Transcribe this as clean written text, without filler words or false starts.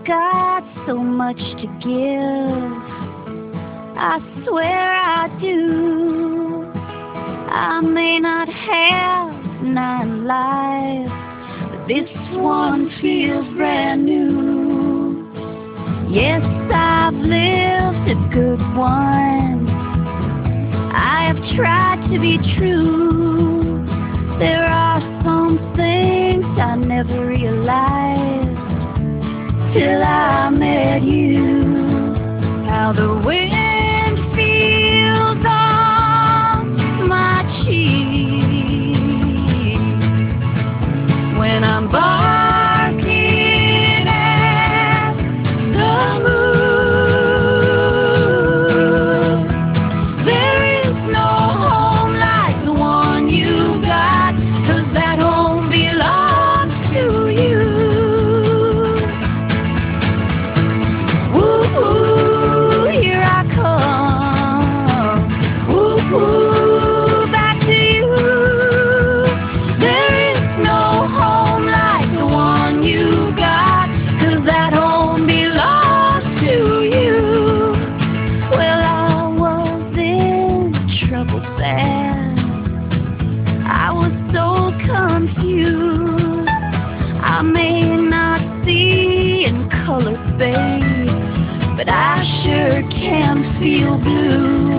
got so much to give. I swear I do. I may not have 9 lives, but this one feels brand new. Yes, I've lived a good one. I have tried to be true. There are some things I never realized till I met you. How the wind feels on my cheek when I'm barking at the moon. There is no home like the one you got, 'cause that home belongs to you. Woo, here I come. Woo, back to you. There is no home like the one you got, 'cause that home belongs to you. Well, I was in trouble fast. I was so confused. I may not see in color, babe, but I sure can feel blue.